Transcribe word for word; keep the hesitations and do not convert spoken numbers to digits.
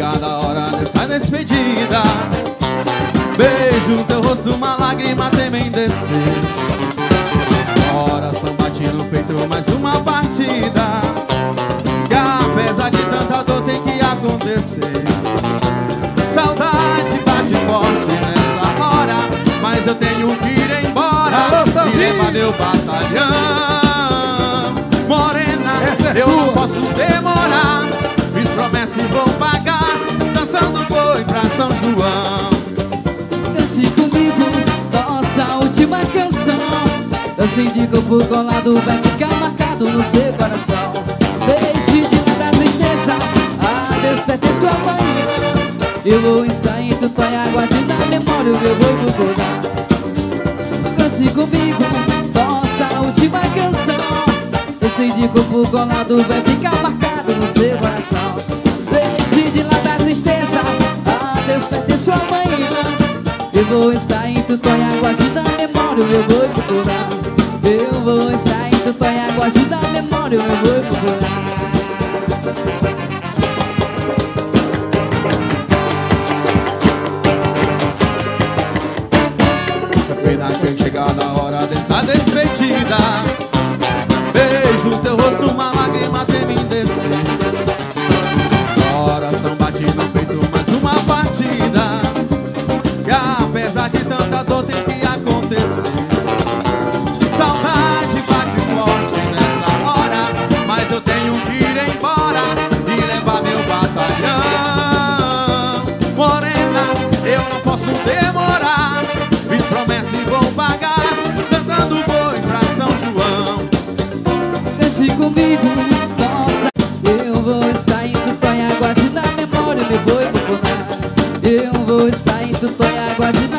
chegada a hora dessa despedida. Beijo no teu rosto, uma lágrima também descer. Coração bate no peito, mais uma partida. Que apesar de tanta dor tem que acontecer. Saudade bate forte nessa hora, mas eu tenho que ir embora e levar meu batalhão. Morena, é eu sua. Não posso demorar. Fiz promessa e vou pagar. Dançando boi pra São João. Dance comigo, nossa última canção. Dance de corpo colado, vai ficar marcado no seu coração. Deixe de lado a tristeza, adeus pertence ao amanhã. Eu vou estar em Tutóia, guarde na memória o meu boi bucodá. Dance comigo, nossa última canção. Dance de corpo colado, vai ficar marcado no seu coração. Deixe de lado a tristeza, adeus pertence ao amanhã. Eu vou estar em Tutóia, guarde da memória o meu boi bucodá. Eu vou estar em Tutóia, guarde da memória o meu boi bucodá. Pena que chegada a hora dessa despedida. Beijo no teu rosto, uma lágrima tem me descer. Coração bate no peito, mais uma partida. Que apesar de tanta dor tem que acontecer. Saudade bate forte nessa hora, mas eu tenho que ir embora e levar meu batalhão. Morena, eu não posso demorar. Fiz promessa e vou pagar. Cantando boi pra São João. Dance comigo, nossa. Eu vou estar em Tutóia, guarde na memória meu boi bucodá. Eu vou estar em Tutóia, guarde